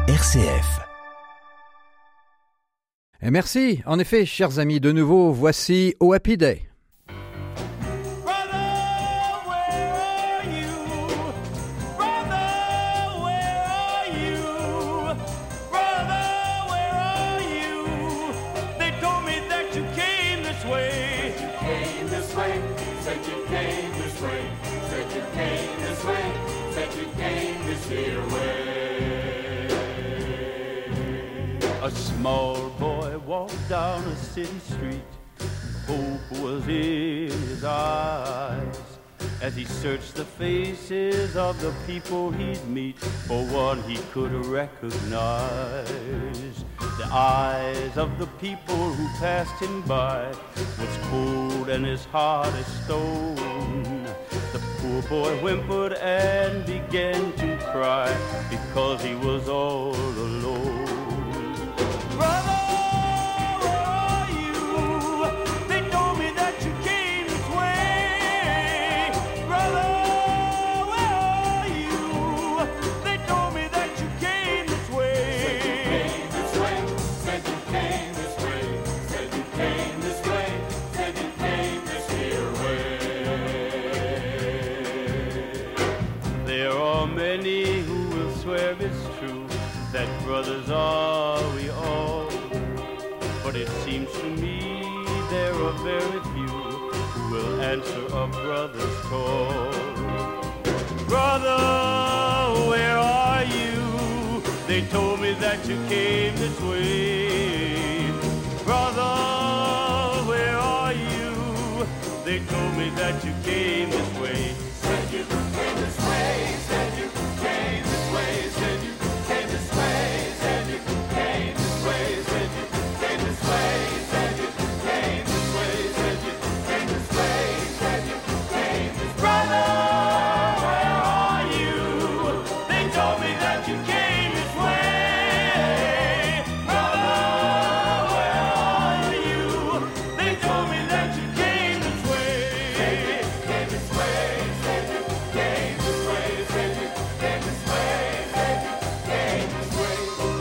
RCF. Et merci, en effet, chers amis, de nouveau, voici Oh Happy Day. A small boy walked down a city street. Hope was in his eyes as he searched the faces of the people he'd meet for one he could recognize. The eyes of the people who passed him by was cold and his heart as stone. The poor boy whimpered and began to cry because he was all alone. Brother, where are you? They told me that you came this way. Brother, where are you? They told me that you came this way. Said you came this way. Said you came this way. Said you came this way. There are many who will swear it's true that brothers are we all, but it seems to me there are very few who will answer a brother's call. Brother, where are you? They told me that you came this way. Brother, where are you? They told me that you came this way. Said you came this way. Said you came this way. Said you came this way. Said you came this way. Said you came this way. Said you came this way. Said you came this way. Said you came this way. Brother, where are you? They told me that you came this way. Brother, where are you? They told me that you came this way. Said you came this way. Said you came this way. Said you came this way. Said you came this way.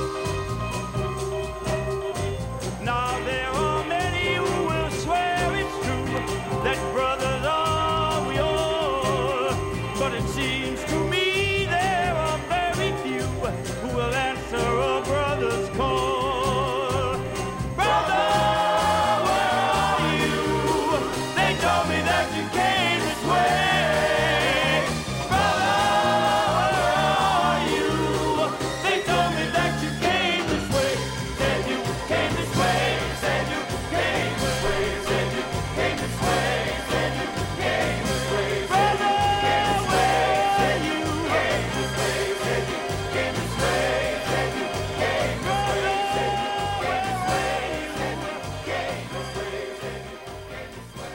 Now there are many who will swear it's true that brothers are we all, but it seems to me there are very few who will answer a brother's call. Brother, where are you? They told me that you came this way. Brother, where are you? They told me that you came this way. Said you came this way. Said you came this way. Said you came this way. Said you came this way. Brother, where are you? Came this way. Said you came this way. Said you came this way. Said you came this way. Said you came this way. Said you came this way.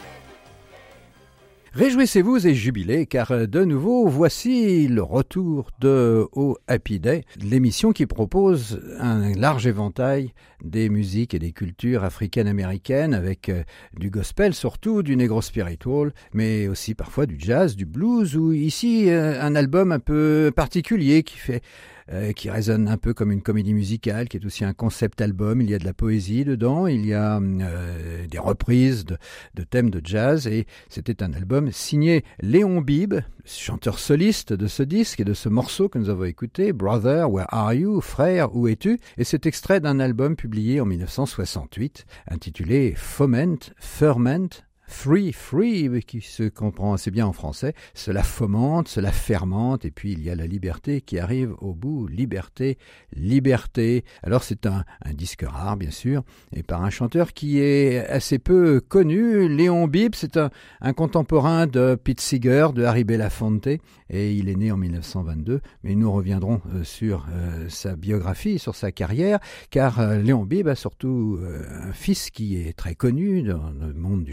Réjouissez-vous et jubilez, car de nouveau, voici le retour de Oh Happy Day, l'émission qui propose un large éventail des musiques et des cultures africaines-américaines, avec du gospel surtout, du negro spiritual, mais aussi parfois du jazz, du blues, ou ici un album un peu particulier qui résonne un peu comme une comédie musicale, qui est aussi un concept album. Il y a de la poésie dedans, il y a des reprises de thèmes de jazz, et c'était un album signé Léon Bibb, chanteur soliste de ce disque et de ce morceau que nous avons écouté, Brother, Where Are You? Frère, où es-tu? Et c'est extrait d'un album publié en 1968, intitulé Ferment, Free, qui se comprend assez bien en français. Cela fomente, cela fermente, et puis il y a la liberté qui arrive au bout. Liberté. Alors c'est un disque rare, bien sûr, et par un chanteur qui est assez peu connu. Léon Bibb, c'est un contemporain de Pete Seeger, de Harry Belafonte, et il est né en 1922. Mais nous reviendrons sur sa biographie, sur sa carrière, car Léon Bibb a surtout un fils qui est très connu dans le monde du show business,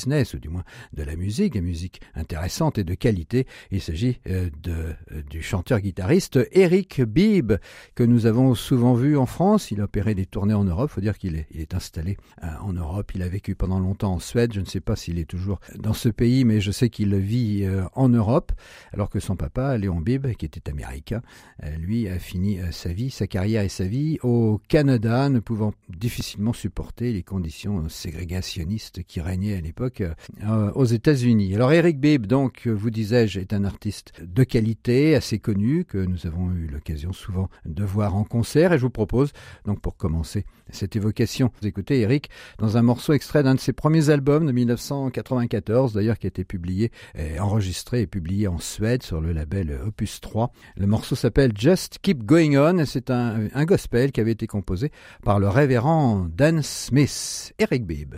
business, ou du moins de la musique intéressante et de qualité. Il s'agit du chanteur-guitariste Eric Bibb, que nous avons souvent vu en France. Il a opéré des tournées en Europe. Il faut dire qu'il est installé en Europe. Il a vécu pendant longtemps en Suède. Je ne sais pas s'il est toujours dans ce pays, mais je sais qu'il vit en Europe, alors que son papa, Léon Bibb, qui était américain, lui a fini sa carrière et sa vie au Canada, ne pouvant difficilement supporter les conditions ségrégationnistes qui régnaient à l'époque aux États-Unis. Alors Eric Bibb, donc, vous disais-je, est un artiste de qualité, assez connu, que nous avons eu l'occasion souvent de voir en concert, et je vous propose, donc pour commencer cette évocation, vous écoutez Eric dans un morceau extrait d'un de ses premiers albums de 1994, d'ailleurs qui a été enregistré et publié en Suède sur le label Opus 3. Le morceau s'appelle Just Keep Going On, et c'est un gospel qui avait été composé par le révérend Dan Smith. Eric Bibb.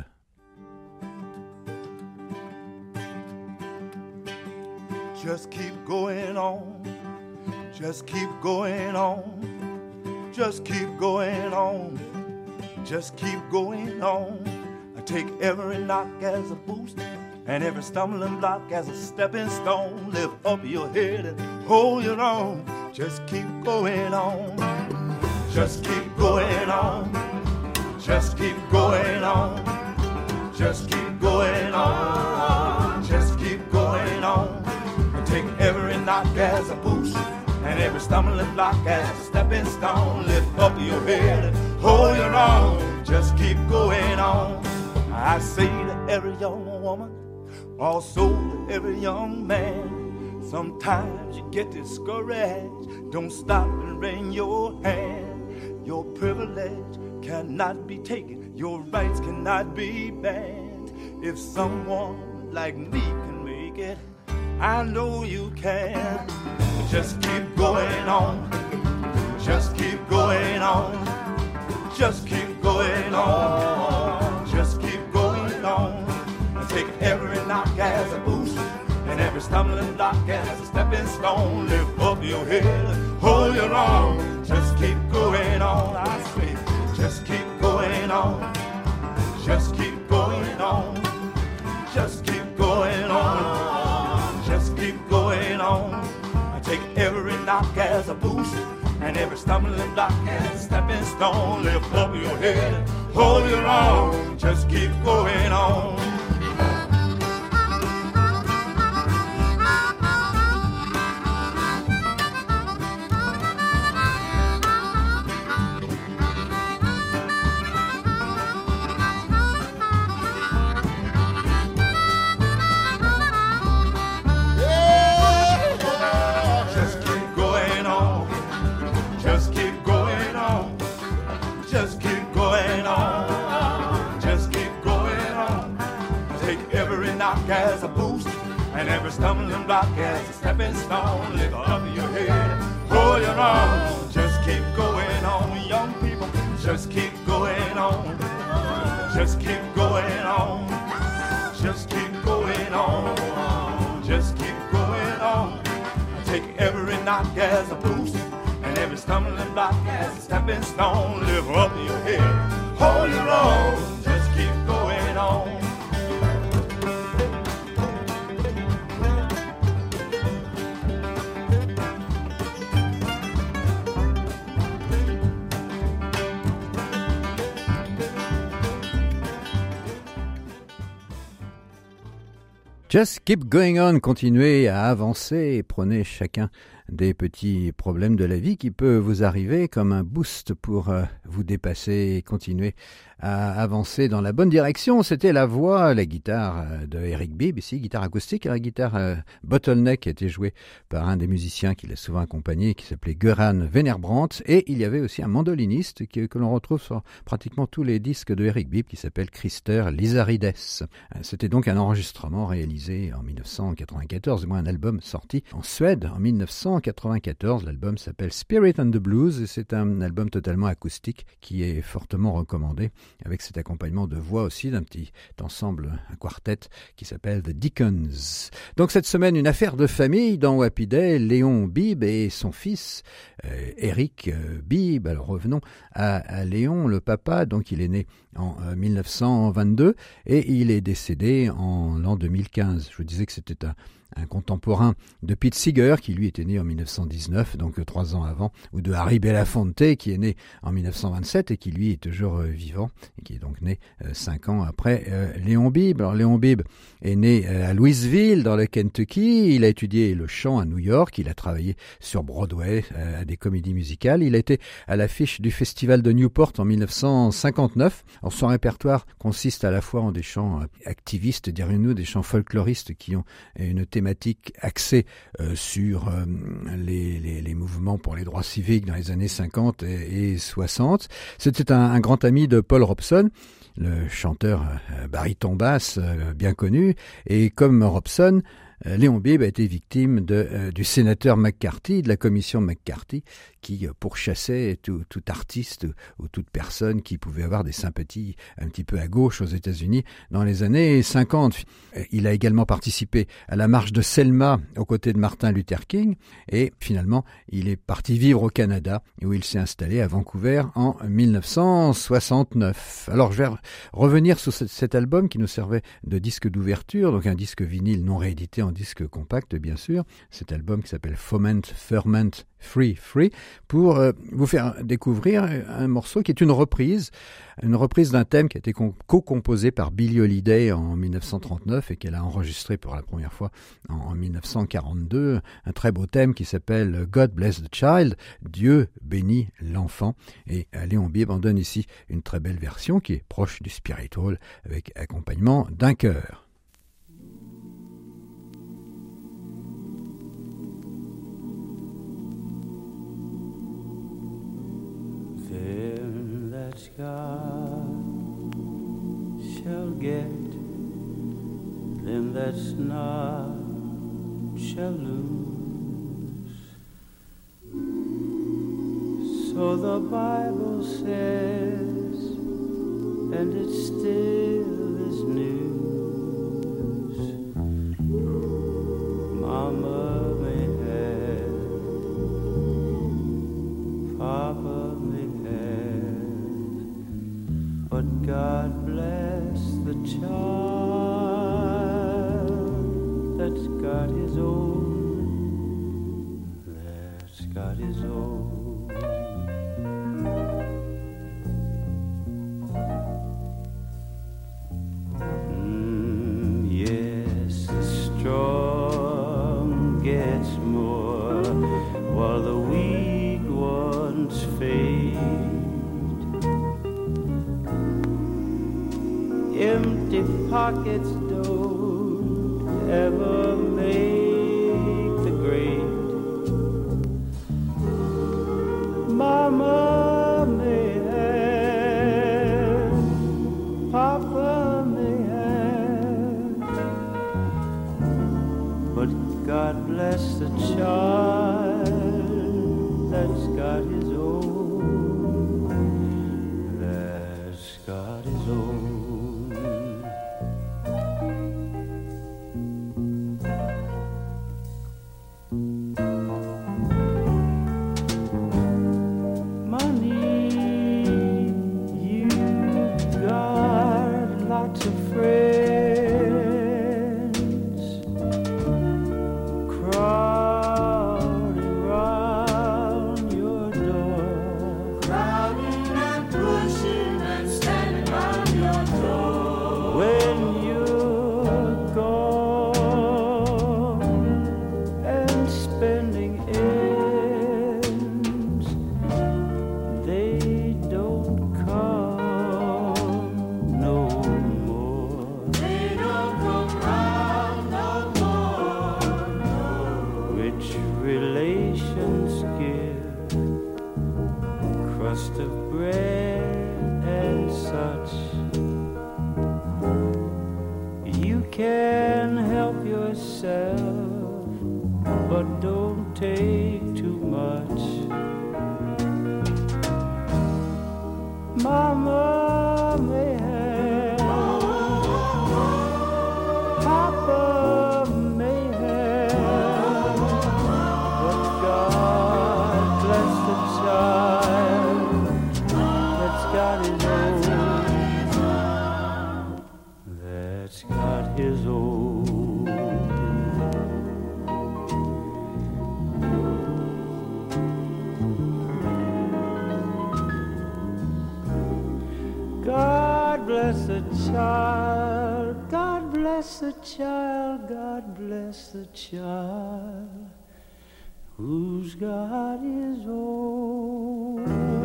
Just keep going on, just keep going on, just keep going on, just keep going on. I take every knock as a boost and every stumbling block as a stepping stone. Lift up your head and hold your own. Just keep going on, just keep going on, just keep going on, just keep going on, just keep going on. Take every knock as a boost and every stumbling block as a stepping stone. Lift up your head and hold your own. Just keep going on. I say to every young woman, also to every young man, sometimes you get discouraged. Don't stop and wring your hand. Your privilege cannot be taken. Your rights cannot be banned. If someone like me can make it, I know you can. Just keep going on. Just keep going on. Just keep going on. Just keep going on. Take every knock as a boost and every stumbling block as a stepping stone. Lift up your head, hold your own. Just keep going on. I say, just keep going on. Just keep going on. Just keep going on. Just keep going on. I take every knock as a boost and every stumbling block as a stepping stone. Lift up your head, hold your own. Just keep going on. As a boost and every stumbling block as a stepping stone. Lift up your head, hold your own. Just keep going on, young people. Just keep going on. Just keep going on. Just keep going on. Just keep going on. Take every knock as a boost and every stumbling block as a stepping stone. Lift up your head, hold your own. Just keep going on. Just keep going on, continuez à avancer et prenez chacun des petits problèmes de la vie qui peuvent vous arriver comme un boost pour vous dépasser et continuer à avancer dans la bonne direction. C'était la voix, la guitare de Eric Bibb, ici, guitare acoustique, et la guitare bottleneck qui a été jouée par un des musiciens qui l'a souvent accompagné, qui s'appelait Göran Venerbrandt, et il y avait aussi un mandoliniste que l'on retrouve sur pratiquement tous les disques de Eric Bibb qui s'appelle Christer Lizarides. C'était donc un enregistrement réalisé en 1994, du moins un album sorti en Suède en 1994. L'album s'appelle Spirit and the Blues et c'est un album totalement acoustique musique qui est fortement recommandée, avec cet accompagnement de voix aussi d'un petit ensemble, un quartet qui s'appelle The Deacons. Donc cette semaine, une affaire de famille dans Happy Day, Léon Bibb et son fils Eric Bibb. Alors revenons à Léon, le papa. Donc il est né en 1922 et il est décédé en l'an 2015. Je vous disais que c'était un contemporain de Pete Seeger, qui lui était né en 1919, donc 3 ans avant, ou de Harry Belafonte, qui est né en 1927 et qui lui est toujours vivant, et qui est donc né 5 ans après Léon Bibb. Alors Léon Bibb est né à Louisville, dans le Kentucky. Il a étudié le chant à New York, il a travaillé sur Broadway, à des comédies musicales. Il a été à l'affiche du festival de Newport en 1959. Alors son répertoire consiste à la fois en des chants activistes, dirions-nous, des chants folkloristes qui ont une thématique axée sur les mouvements pour les droits civiques dans les années 50 et 60. C'était un grand ami de Paul Robeson, le chanteur baryton basse bien connu, et comme Robeson, Léon Bibb a été victime du sénateur McCarthy, de la commission McCarthy, qui pourchassait tout artiste ou toute personne qui pouvait avoir des sympathies un petit peu à gauche aux États-Unis dans les années 50. Il a également participé à la marche de Selma aux côtés de Martin Luther King et finalement il est parti vivre au Canada où il s'est installé à Vancouver en 1969. Alors je vais revenir sur cet album qui nous servait de disque d'ouverture, donc un disque vinyle non réédité en disque compact bien sûr, cet album qui s'appelle Foment, Ferment, Free, pour vous faire découvrir un morceau qui est une reprise d'un thème qui a été co-composé par Billie Holiday en 1939 et qu'elle a enregistré pour la première fois en 1942, un très beau thème qui s'appelle God Bless the Child, Dieu bénit l'enfant, et Léon Bibb en donne ici une très belle version qui est proche du spiritual avec accompagnement d'un chœur. Them that God shall get, them that's not shall lose. So the Bible says, and it still is news. Mama may have, Papa may have, but God bless the child that's got his own, that's got his own. Yes, the strong gets more while the weak ones fade. Empty pockets don't ever make the great. Mama may have, Papa may have, but God bless the child that's got his own, that's got his own. Mama may have, Papa may have, but God bless the child that's got his own, that's got his own. God bless the child, God bless the child, God bless the child who's got his own.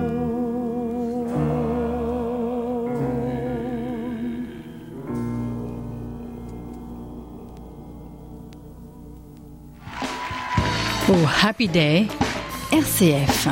Au Happy Day, RCF.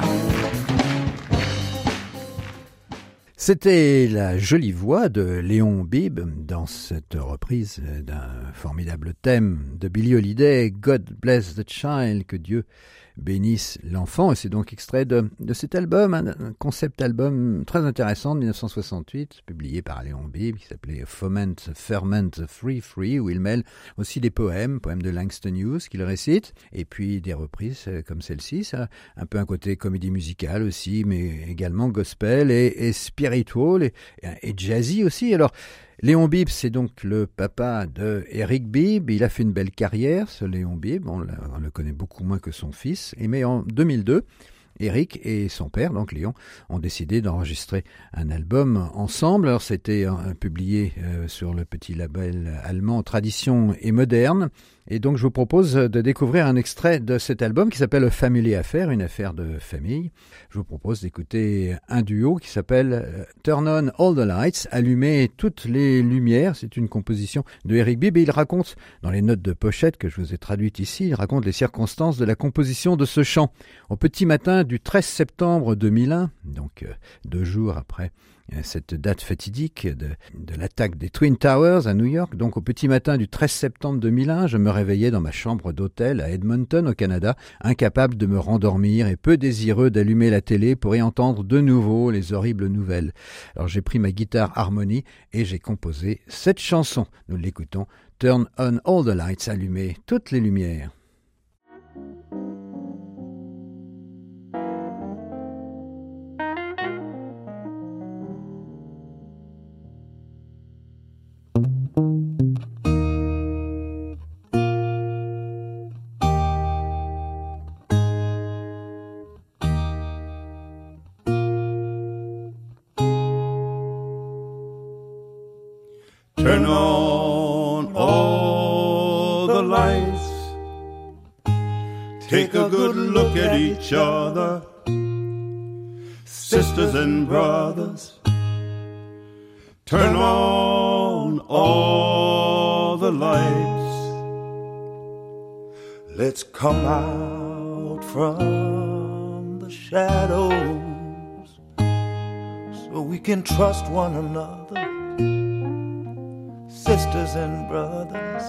C'était la jolie voix de Léon Bibb dans cette reprise d'un formidable thème de Billie Holiday, God Bless the Child, que Dieu bénisse l'enfant. Et c'est donc extrait de cet album, un concept album très intéressant de 1968, publié par Léon Bibb, qui s'appelait Foment, Ferment, Free, où il mêle aussi des poèmes de Langston Hughes qu'il récite, et puis des reprises comme celle-ci, ça, un peu un côté comédie musicale aussi, mais également gospel et spiritual et jazzy aussi. Alors, Léon Bibb, c'est donc le papa de Eric Bibb. Il a fait une belle carrière, ce Léon Bibb. On le connaît beaucoup moins que son fils. Mais en 2002, Eric et son père, donc Léon, ont décidé d'enregistrer un album ensemble. Alors, c'était publié sur le petit label allemand Tradition et Moderne. Et donc, je vous propose de découvrir un extrait de cet album qui s'appelle Family Affair, une affaire de famille. Je vous propose d'écouter un duo qui s'appelle Turn On All the Lights, allumer toutes les lumières. C'est une composition de Eric Bibb et il raconte, dans les notes de pochette que je vous ai traduites ici, il raconte les circonstances de la composition de ce chant. Au petit matin du 13 septembre 2001, donc 2 jours après cette date fatidique de l'attaque des Twin Towers à New York. Donc au petit matin du 13 septembre 2001, je me réveillais dans ma chambre d'hôtel à Edmonton au Canada, incapable de me rendormir et peu désireux d'allumer la télé pour y entendre de nouveau les horribles nouvelles. Alors j'ai pris ma guitare harmonie et j'ai composé cette chanson. Nous l'écoutons, Turn On All the Lights, allumer toutes les lumières. Turn on all the lights. Take a good look at each other, sisters and brothers. Turn on all the lights. Let's come out from the shadows so we can trust one another, sisters and brothers.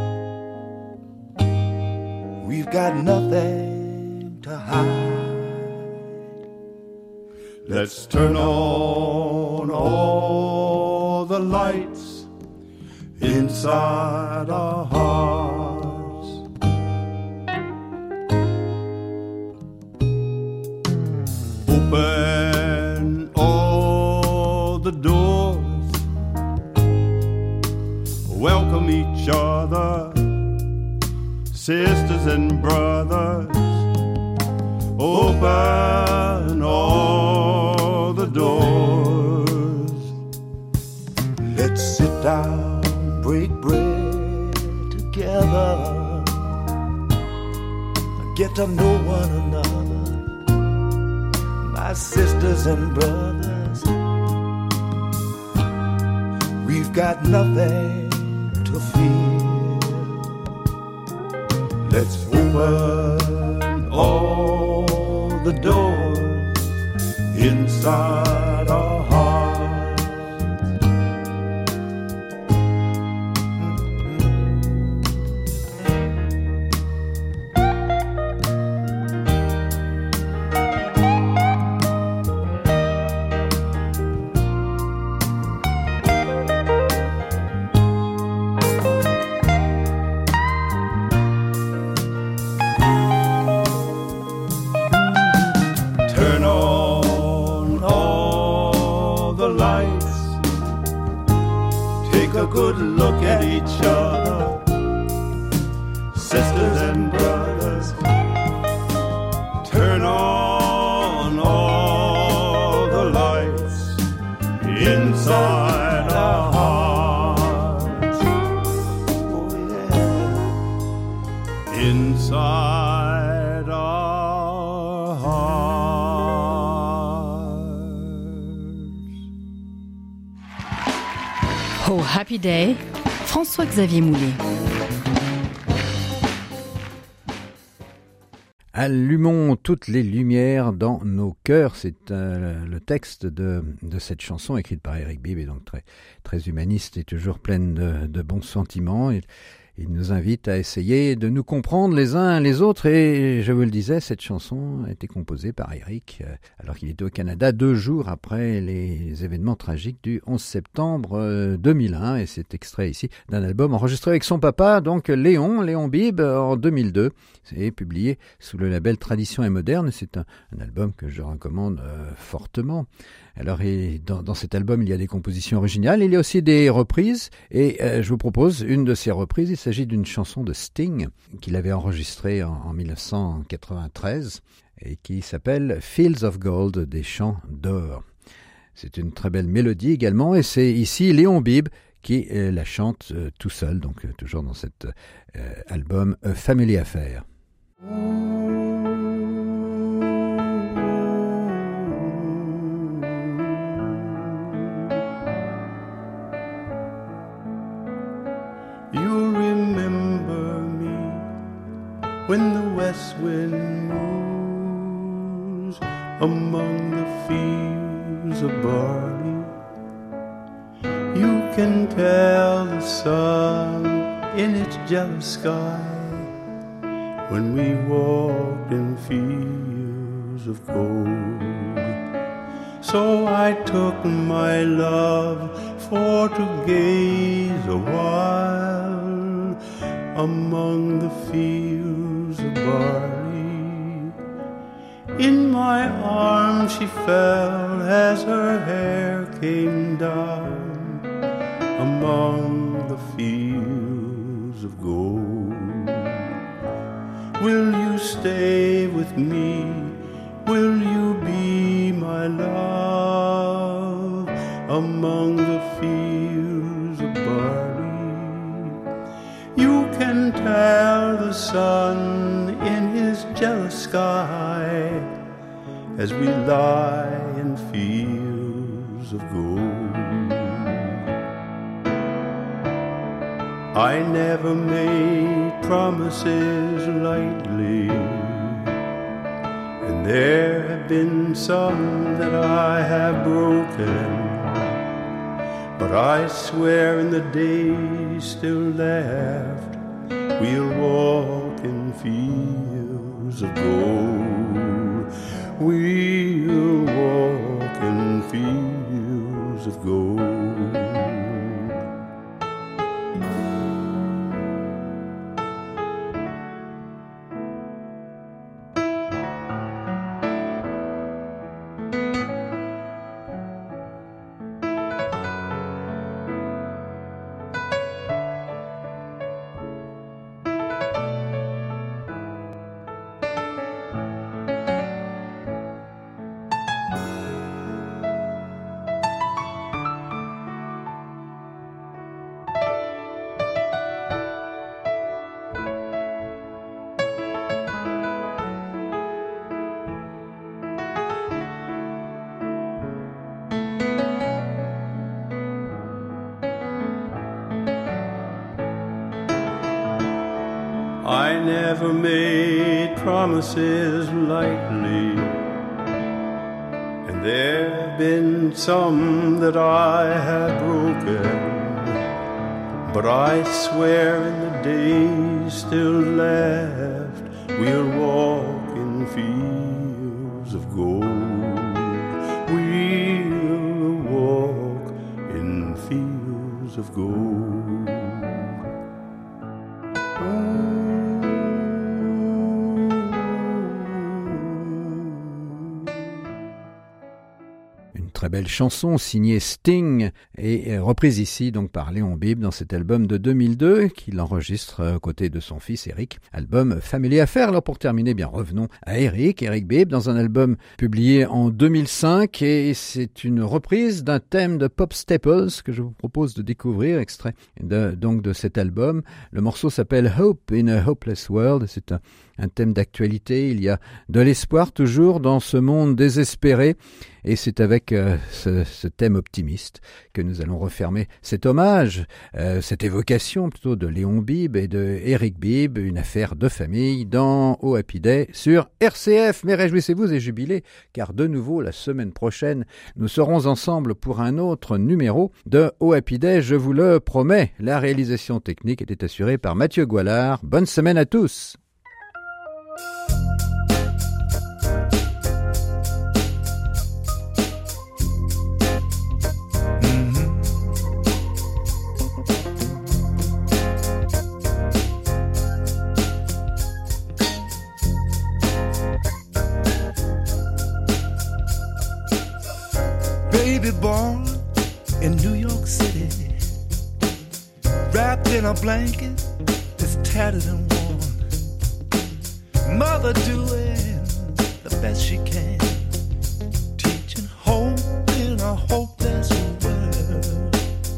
We've got nothing to hide. Let's turn on all the lights inside our hearts. Open all the doors, welcome each other, sisters and brothers. Open all the doors. Let's sit down, break bread together, get to know one another, my sisters and brothers. We've got nothing to fear. Let's open all the doors inside our hearts. Turn on all the lights. Take a good look at each other, sisters and brothers. Turn on all the lights inside our hearts. Oh yeah, inside our hearts. Oh Happy Day, François-Xavier Moulet. Allumons toutes les lumières dans nos cœurs. C'est le texte de cette chanson écrite par Eric Bibb et donc très, très humaniste et toujours pleine de bons sentiments. Il nous invite à essayer de nous comprendre les uns les autres et je vous le disais, cette chanson a été composée par Eric alors qu'il était au Canada 2 jours après les événements tragiques du 11 septembre 2001 et c'est extrait ici d'un album enregistré avec son papa, donc Léon Bibb en 2002 et publié sous le label Tradition et Moderne. C'est un album que je recommande fortement. Alors dans cet album, il y a des compositions originales, il y a aussi des reprises et je vous propose une de ces reprises. Il s'agit d'une chanson de Sting qu'il avait enregistrée en 1993 et qui s'appelle Fields of Gold, des champs d'or. C'est une très belle mélodie également et c'est ici Léon Bibb qui la chante tout seul, donc toujours dans cet album Family Affair. When the west wind moves among the fields of barley, you can tell the sun in its jealous sky when we walked in fields of gold. So I took my love for to gaze a while among the fields of barley. In my arms she fell as her hair came down among the fields of gold. Will you stay with me? Will you be my love among the fields of barley? You can tell the sun in his jealous sky as we lie in fields of gold. I never made promises lightly, and there have been some that I have broken. But I swear in the days still left, we'll walk in fields of gold. We'll walk in fields of gold. I never made promises lightly, and there have been some that I have broken. But I swear in the days still left, we'll walk in fields of gold. We'll walk in fields of gold. très belle chanson signée Sting et reprise ici donc par Léon Bibb dans cet album de 2002 qu'il enregistre aux côtés de son fils Eric, album Family Affair. Alors pour terminer, bien revenons à Eric Bibb dans un album publié en 2005 et c'est une reprise d'un thème de Pop Staples que je vous propose de découvrir, extrait donc de cet album. Le morceau s'appelle Hope in a Hopeless World, c'est un thème d'actualité, il y a de l'espoir toujours dans ce monde désespéré et c'est avec ce thème optimiste que nous allons refermer cet hommage, cette évocation plutôt de Léon Bibb et de Eric Bibb, une affaire de famille dans Oh Happy Day sur RCF. Mais réjouissez-vous et jubilez car de nouveau la semaine prochaine nous serons ensemble pour un autre numéro de Oh Happy Day, je vous le promets. La réalisation technique était assurée par Mathieu Goualard. Bonne semaine à tous. Baby born in New York City, wrapped in a blanket that's tattered and worn. Mother doing the best she can, teaching hope in a hopeless world.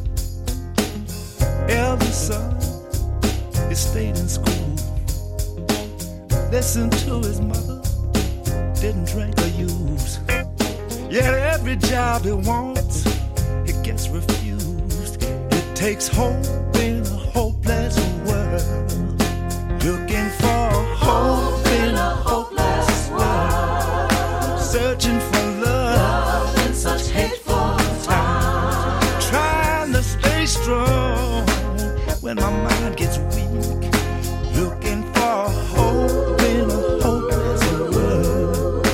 Eldest son, he stayed in school, listened to his mother, didn't drink or use. Yet every job he wants, it gets refused. It takes hope in a hopeless world, looking for hope in a hopeless world, searching for love in such hateful times, trying to stay strong when my mind gets weak, looking for hope in a hopeless world.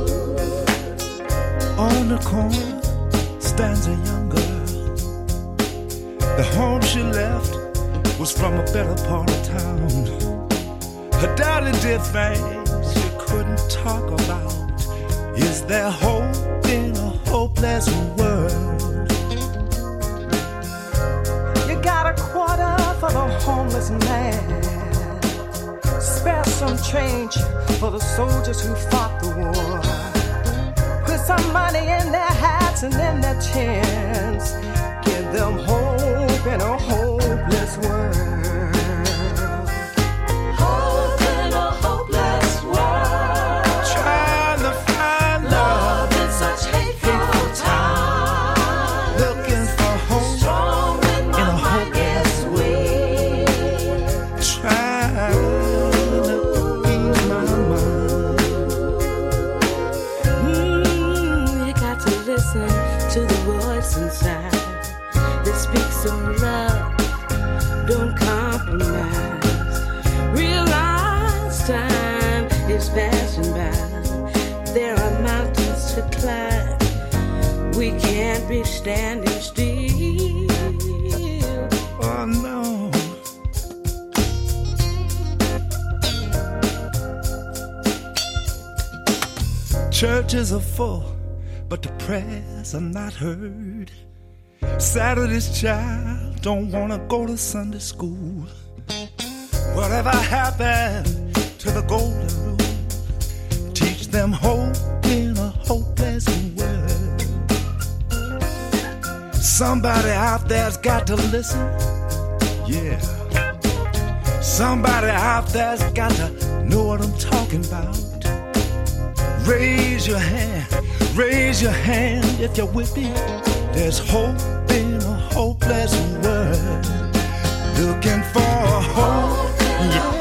On the corner stands a young girl. The home she left was from a better part of town. Her daddy did things she couldn't talk about. Is there hope in a hopeless world? You got a quarter for the homeless man. Spare some change for the soldiers who fought the war. Put some money in their hats and in their chins. Give them hope in a hopeless world. Hope in a hopeless world. Trying to find love in such hateful times. looking for hope Strong when in my a mind gets weak. trying to ease my mind. You got to listen to the voice inside that speaks of love. Don't compromise. Realize time is passing by. There are mountains to climb. We can't be standing still. Oh no. Churches are full, but the prayers are not heard. Saturday's child don't wanna go to Sunday school. Whatever happened to the golden rule? Teach them hope in a hopeless world. Somebody out there's got to listen. Yeah. Somebody out there's got to know what I'm talking about. Raise your hand if you're with me. There's hope in a hopeless world. Looking for hope, yeah.